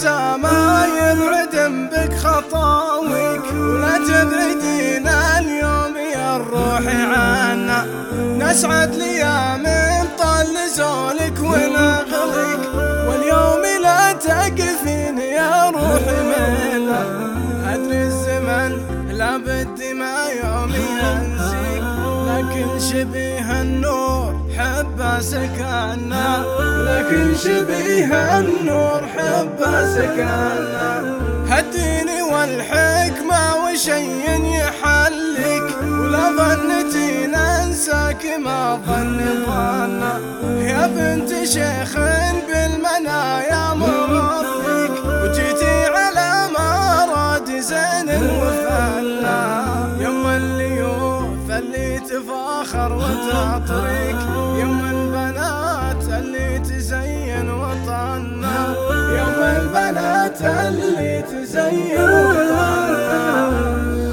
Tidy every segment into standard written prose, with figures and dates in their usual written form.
عسى ما يبعد بك خطاويك، ولا تبعدين اليوم يا الروح عنا. نسعد ليام طل زولك ونغلق، واليوم لا تقفين يا روحي منا. أدري الزمن لابد ما يوم ينسيك، لكن شبيه النور حبه سكننا، لكن شبيه النور حبه سكننا. هالدين والحكمة وشي يحلك، ولا ظنتي ننساك ما ظن ظنا. يا بنت شيخ بالمنايا مرضيك، وجيتي على مراد زين وفنا. يوم الليوث اللي تفاخر وتطريك، يوم البنات اللي تزين وطننا، يوم البنات اللي تزين وطننا.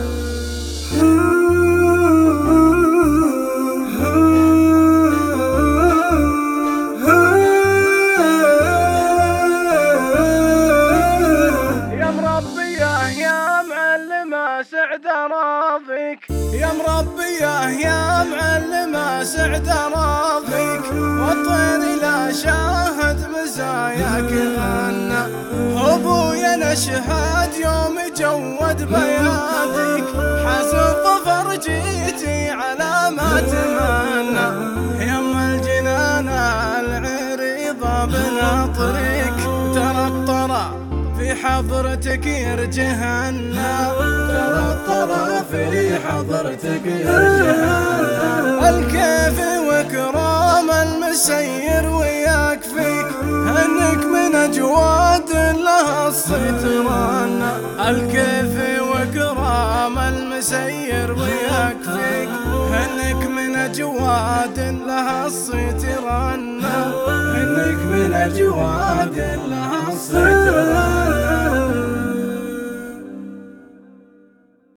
سعد راضيك يا مربيه يا معلمه، سعد راضيك. والطير لا شاهد مزاياك غنى، ابويا نشهد يوم جود بياديك. حاسب ظفر جيتي على ما تمنى، يم الجنانه العريضه بناطريك. ترى الطرى في حضرتك يرجهنا، ترى الطرى في حضرتك يرجهنا. الكيف وكرام المسير ويكفيك، انك من اجواد لها الصيت رانا. الكيف وكرام المسير ويكفيك، انك من اجواد لها الصيت رانا، انك من اجواد لها الصيت رانا.